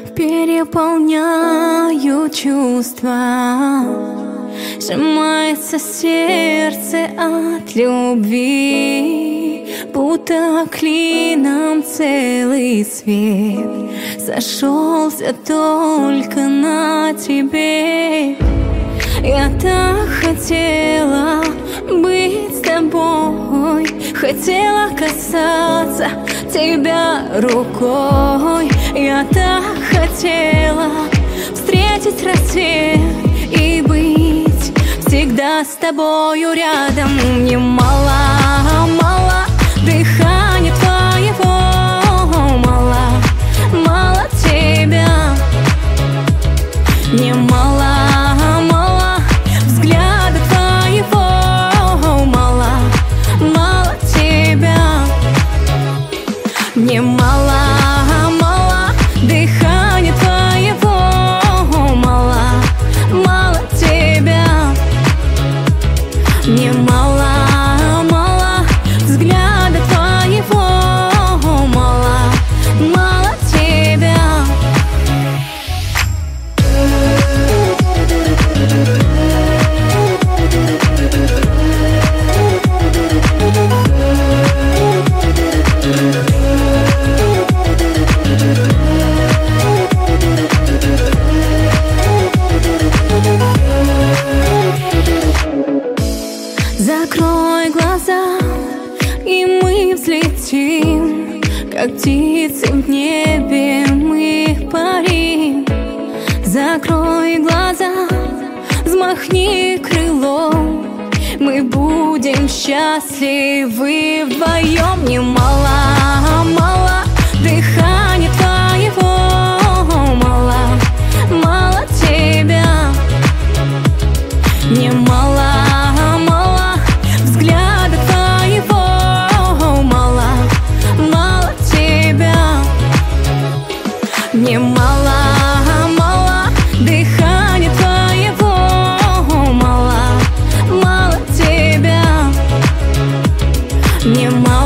переполняют чувства. Сжимается сердце от любви, будто клином целый свет сошелся только на тебе. Я так хотела быть с тобой, хотела касаться тебя рукой. Я так хотела встретить рассвет и быть всегда с тобою рядом. Мне мало, мало дыхания твоего, мало, мало тебя. Мне мало, мало взгляда твоего, мало, мало тебя. Мне мало, мало дыхания твоего, мало, мало тебя. Мне мало, мало взгляда твоего, мало, мало тебя. Закрой глаза, и мы взлетим, как птицы в небе мы парим. Закрой глаза, взмахни крылом, мы будем счастливы вдвоем. Мне мало, мало дыхания твоего, мало, мало тебя. Мне мало, мало взгляда твоего, мало, мало тебя. Мне мало, мало дыхания твоего, мало, мало тебя. Мне мало.